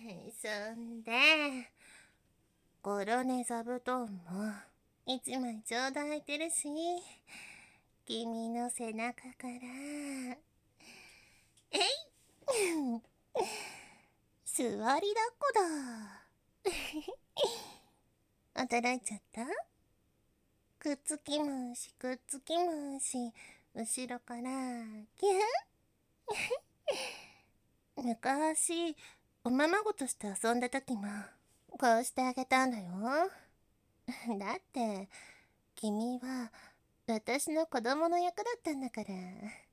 そんで、ゴロネ座布団も一枚ちょうど空いてるし、君の背中から、えい座りだっこだ。驚いちゃった？くっつき虫くっつき虫、後ろからキュン。昔おままごとして遊んだ時もこうしてあげたんだよ。だって君は私の子供の役だったんだから。